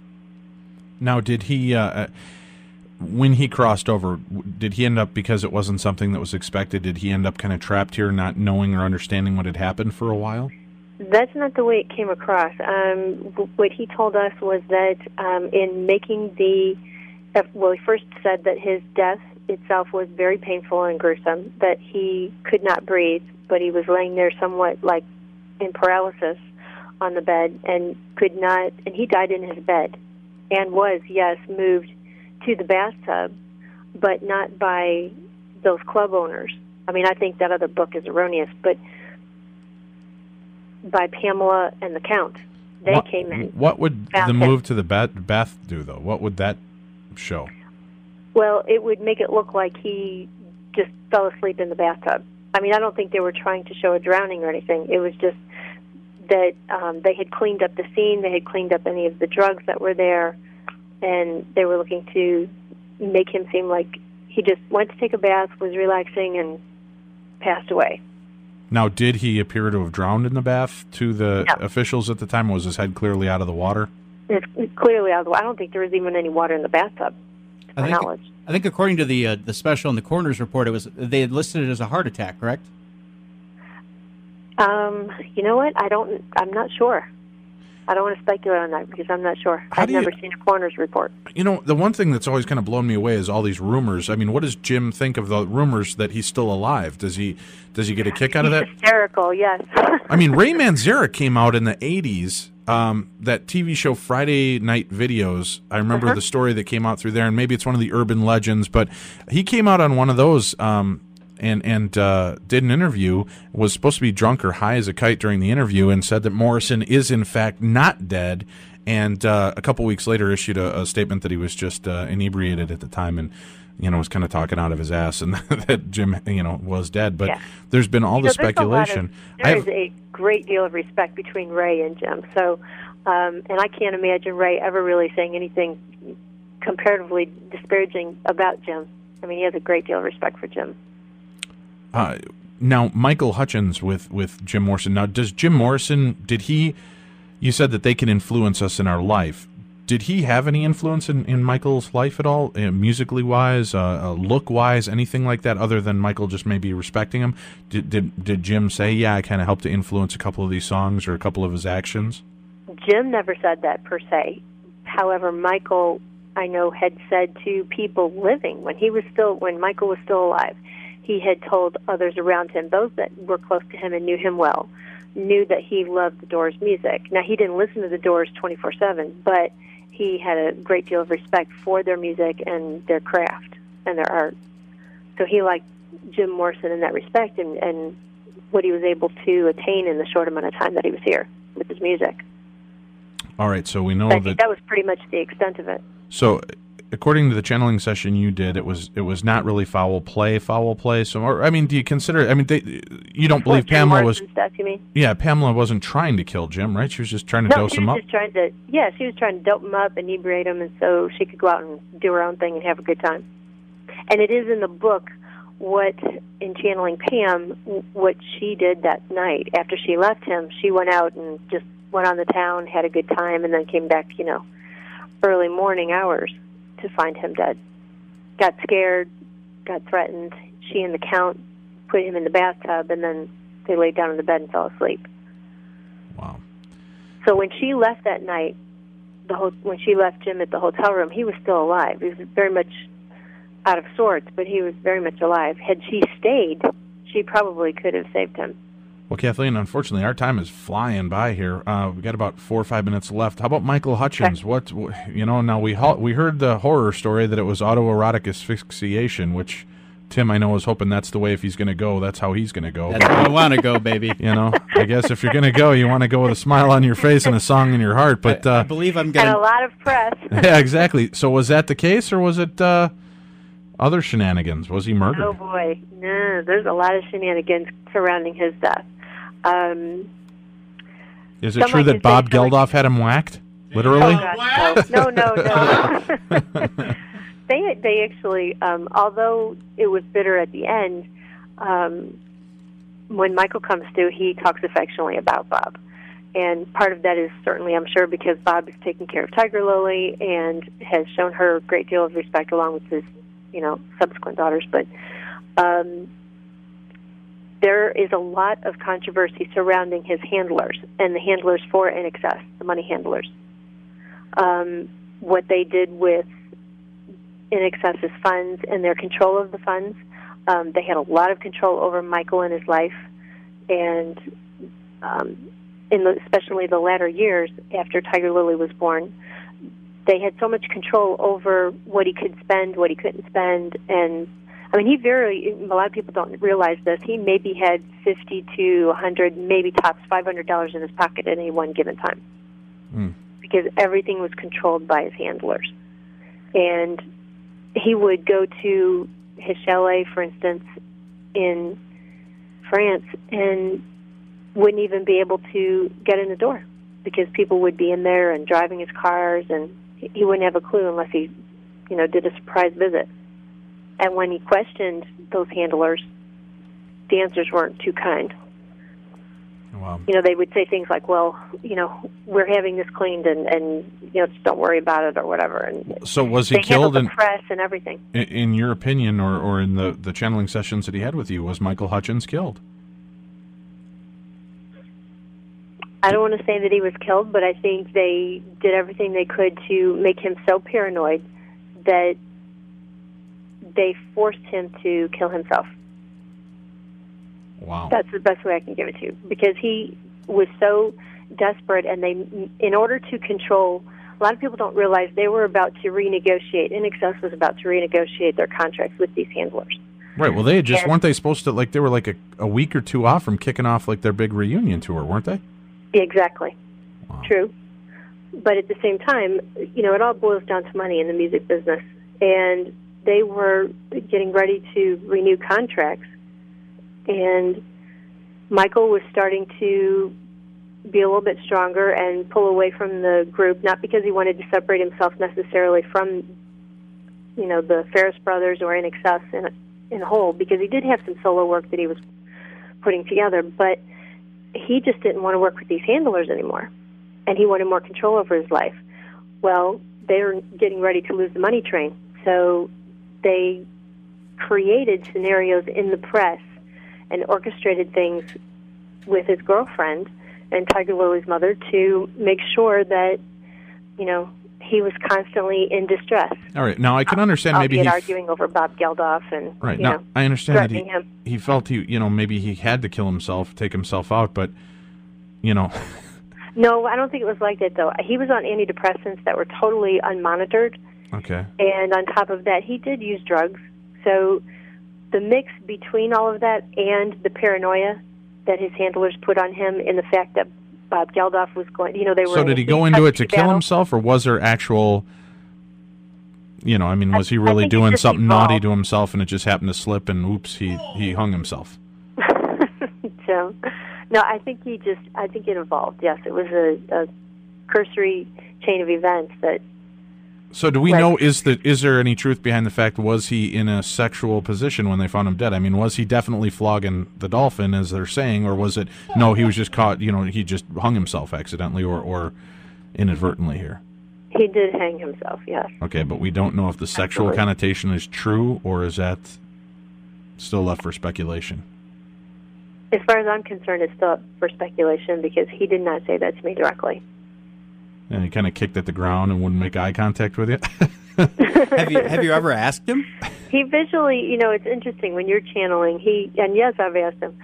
Now, did he, when he crossed over, did he end up, because it wasn't something that was expected, did he end up kind of trapped here, not knowing or understanding what had happened for a while? That's not the way it came across. What he told us was that in making he first said that his death itself was very painful and gruesome, that he could not breathe, but he was laying there somewhat like in paralysis on the bed and could not, and he died in his bed and was, yes, moved to the bathtub, but not by those club owners. I think that other book is erroneous, but by Pamela and the Count. They came in. What would the Found move him. to the bath do, though? What would that show? Well, it would make it look like he just fell asleep in the bathtub. I mean, I don't think they were trying to show a drowning or anything. It was just that they had cleaned up the scene, they had cleaned up any of the drugs that were there, and they were looking to make him seem like he just went to take a bath, was relaxing, and passed away. Now, did he appear to have drowned in the bath to the officials at the time, or was his head clearly out of the water? It's clearly out of the water. I don't think there was even any water in the bathtub, to my knowledge. I think according to the special and the coroner's report, they had listed it as a heart attack, correct? You know what? I'm not sure. I don't want to speculate on that because I'm not sure. I've never seen a coroner's report. You know, the one thing that's always kind of blown me away is all these rumors. I mean, what does Jim think of the rumors that he's still alive? Does he get a kick out of that? Hysterical, yes. I mean, Ray Manzarek came out in the 80s, that TV show Friday Night Videos. I remember the story that came out through there, and maybe it's one of the urban legends, but he came out on one of those and did an interview, was supposed to be drunk or high as a kite during the interview, and said that Morrison is in fact not dead, and a couple weeks later issued a statement that he was just inebriated at the time and was kind of talking out of his ass, and that Jim was dead. But there's been all the speculation. There is a great deal of respect between Ray and Jim, so and I can't imagine Ray ever really saying anything comparatively disparaging about Jim. I mean, he has a great deal of respect for Jim. Now, Michael Hutchence with Jim Morrison. Now, does Jim Morrison, you said that they can influence us in our life. Did he have any influence in Michael's life at all, musically-wise, look-wise, anything like that, other than Michael just maybe respecting him? Did Jim say, yeah, I kind of helped to influence a couple of these songs or a couple of his actions? Jim never said that, per se. However, Michael, I know, had said to people living, when Michael was still alive, he had told others around him, those that were close to him and knew him well, knew that he loved the Doors' music. Now, he didn't listen to the Doors 24/7, but he had a great deal of respect for their music and their craft and their art. So he liked Jim Morrison in that respect and what he was able to attain in the short amount of time that he was here with his music. All right, so we know I think that was pretty much the extent of it. So, according to the channeling session you did, it was not really foul play. So, do you consider? You don't believe Pamela was? Stuff, you mean? Yeah, Pamela wasn't trying to kill Jim, right? She was just trying to dose him up. She was trying to dope him up, inebriate him, and so she could go out and do her own thing and have a good time. And it is in the book in channeling Pam, what she did that night after she left him. She went out and just went on the town, had a good time, and then came back, early morning hours to find him dead. Got scared, got threatened. She and the Count put him in the bathtub, and then they laid down in the bed and fell asleep. Wow. So when she left that night, when she left Jim at the hotel room, he was still alive. He was very much out of sorts, but he was very much alive. Had she stayed, she probably could have saved him. Well, Kathleen, unfortunately, our time is flying by here. We've got about 4 or 5 minutes left. How about Michael Hutchence? Okay. Now we heard the horror story that it was autoerotic asphyxiation, which Tim, I know, is hoping that's the way if he's going to go, that's how he's going to go. That's how I want to go, baby. I guess if you're going to go, you want to go with a smile on your face and a song in your heart. But I believe I'm going to... And a lot of press. Yeah, exactly. So was that the case, or was it other shenanigans? Was he murdered? Oh, boy. No, there's a lot of shenanigans surrounding his death. Is it true that Bob Geldof had him whacked? Literally? Oh, no. They actually, although it was bitter at the end, when Michael comes to, he talks affectionately about Bob. And part of that is certainly, I'm sure, because Bob is taking care of Tiger Lily and has shown her a great deal of respect along with his, subsequent daughters. But there is a lot of controversy surrounding his handlers and the handlers for INXS, the money handlers. What they did with INXS's funds and their control of the funds. They had a lot of control over Michael and his life, and especially the latter years after Tiger Lily was born, they had so much control over what he could spend, what he couldn't spend, and a lot of people don't realize this, he maybe had $50 to $100, maybe tops $500 in his pocket at any one given time. because everything was controlled by his handlers. And he would go to his chalet, for instance, in France, and wouldn't even be able to get in the door because people would be in there and driving his cars, and he wouldn't have a clue unless he, did a surprise visit. And when he questioned those handlers, the answers weren't too kind. Wow. They would say things like, well, we're having this cleaned and just don't worry about it or whatever. And so was he they killed in the press and everything? In your opinion, or in the channeling sessions that he had with you, was Michael Hutchence killed? I don't want to say that he was killed, but I think they did everything they could to make him so paranoid that they forced him to kill himself. Wow. That's the best way I can give it to you, because he was so desperate, and in order to control, a lot of people don't realize they were about to renegotiate. InXS was about to renegotiate their contracts with these handlers. Right. Well, they just weren't they supposed to, they were a week or two off from kicking off their big reunion tour, weren't they? Exactly. Wow. True. But at the same time, it all boils down to money in the music business, and they were getting ready to renew contracts. And Michael was starting to be a little bit stronger and pull away from the group, not because he wanted to separate himself necessarily from, the Ferris Brothers or InXS in whole, because he did have some solo work that he was putting together, but he just didn't want to work with these handlers anymore, and he wanted more control over his life. Well, they were getting ready to lose the money train, so they created scenarios in the press and orchestrated things with his girlfriend and Tiger Lily's mother to make sure that, he was constantly in distress. All right. Now, I can understand maybe arguing over Bob Geldof and, right. Now, I understand that him. He felt maybe he had to kill himself, take himself out, but, No, I don't think it was like that, though. He was on antidepressants that were totally unmonitored. Okay. And on top of that, he did use drugs. So the mix between all of that and the paranoia that his handlers put on him, and the fact that Bob Geldof was going, they were. So did he go into it to kill himself, or was there actual, was he really doing something naughty to himself and it just happened to slip and oops, he hung himself? So, no, I think it evolved. Yes, it was a cursory chain of events that. So do we know, is there any truth behind the fact, was he in a sexual position when they found him dead? I mean, was he definitely flogging the dolphin, as they're saying, or was it, no, he was just caught, he just hung himself accidentally or inadvertently here? He did hang himself, yes. Okay, but we don't know if the sexual connotation is true, or is that still left for speculation? As far as I'm concerned, it's still up for speculation, because he did not say that to me directly. And he kind of kicked at the ground and wouldn't make eye contact with you? Have you ever asked him? He visually, it's interesting when you're channeling, and yes, I've asked him,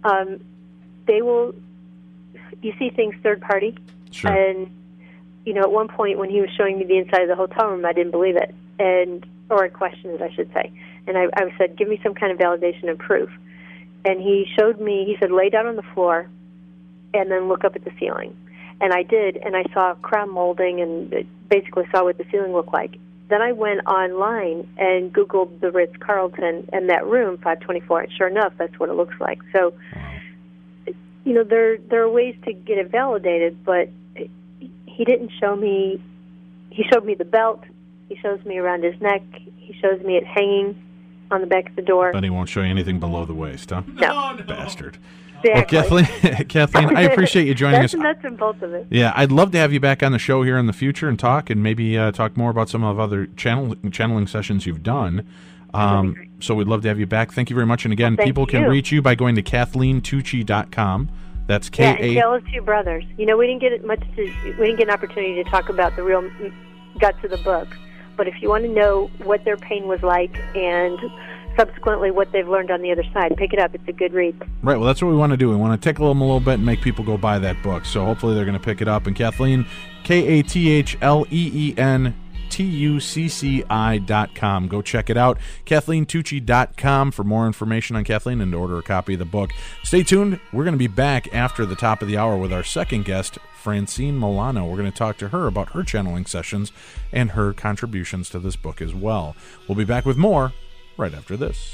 you see things third party. Sure. And, at one point when he was showing me the inside of the hotel room, I didn't believe it, or I questioned it, I should say. And I said, give me some kind of validation and proof. And he showed me, he said, lay down on the floor and then look up at the ceiling. And I did, and I saw crown molding and basically saw what the ceiling looked like. Then I went online and Googled the Ritz-Carlton and that room, 524, and sure enough, that's what it looks like. So, there are ways to get it validated, but he didn't show me. He showed me the belt. He shows me around his neck. He shows me it hanging on the back of the door. But he won't show you anything below the waist, huh? No. Bastard. Exactly. Well, Kathleen, I appreciate you joining us. That's the nuts and bolts of it. Yeah, I'd love to have you back on the show here in the future and maybe talk more about some of other channeling sessions you've done. So we'd love to have you back. Thank you very much. And again, people can reach you by going to KathleenTucci.com. That's K-A. Yeah, and Tale 2 Brothers. We didn't get an opportunity to talk about the real guts of the book. But if you want to know what their pain was like and subsequently what they've learned on the other side, pick it up. It's a good read. Right. Well, that's what we want to do. We want to tickle them a little bit and make people go buy that book. So hopefully they're going to pick it up. And Kathleen, KathleenTucci, TUCCI.com. Go check it out. KathleenTucci.com for more information on Kathleen and to order a copy of the book. Stay tuned. We're going to be back after the top of the hour with our second guest, Francine Milano. We're going to talk to her about her channeling sessions and her contributions to this book as well. We'll be back with more right after this.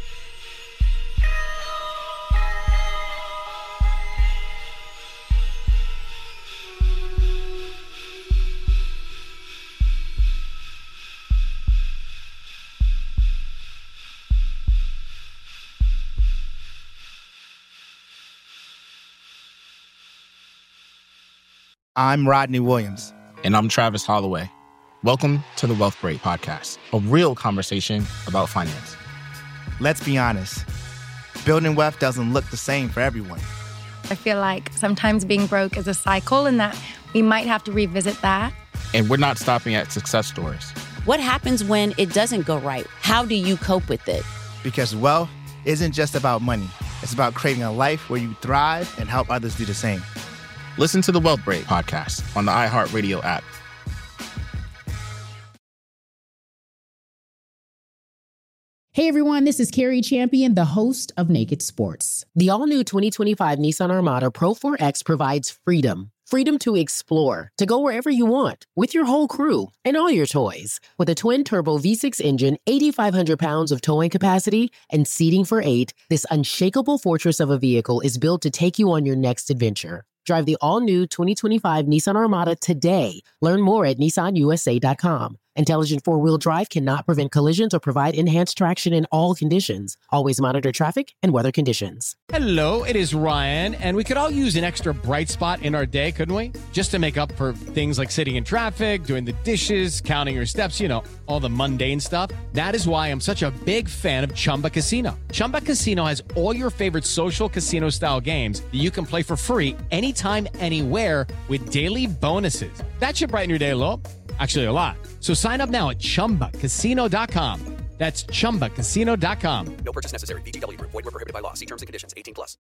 I'm Rodney Williams. And I'm Travis Holloway. Welcome to the Wealth Break Podcast, a real conversation about finance. Let's be honest. Building wealth doesn't look the same for everyone. I feel like sometimes being broke is a cycle and that we might have to revisit that. And we're not stopping at success stories. What happens when it doesn't go right? How do you cope with it? Because wealth isn't just about money. It's about creating a life where you thrive and help others do the same. Listen to the Wealth Break Podcast on the iHeartRadio app. Hey everyone, this is Carrie Champion, the host of Naked Sports. The all-new 2025 Nissan Armada Pro 4X provides freedom. Freedom to explore, to go wherever you want, with your whole crew and all your toys. With a twin-turbo V6 engine, 8,500 pounds of towing capacity, and seating for 8, this unshakable fortress of a vehicle is built to take you on your next adventure. Drive the all-new 2025 Nissan Armada today. Learn more at nissanusa.com. Intelligent four-wheel drive cannot prevent collisions or provide enhanced traction in all conditions. Always monitor traffic and weather conditions. Hello, it is Ryan, and we could all use an extra bright spot in our day, couldn't we? Just to make up for things like sitting in traffic, doing the dishes, counting your steps, you know, all the mundane stuff. That is why I'm such a big fan of Chumba Casino. Chumba Casino has all your favorite social casino-style games that you can play for free anytime, anywhere with daily bonuses. That should brighten your day a little. Actually, a lot. So sign up now at ChumbaCasino.com. That's ChumbaCasino.com. No purchase necessary. VGW Group. Void where prohibited by law. See terms and conditions. 18+.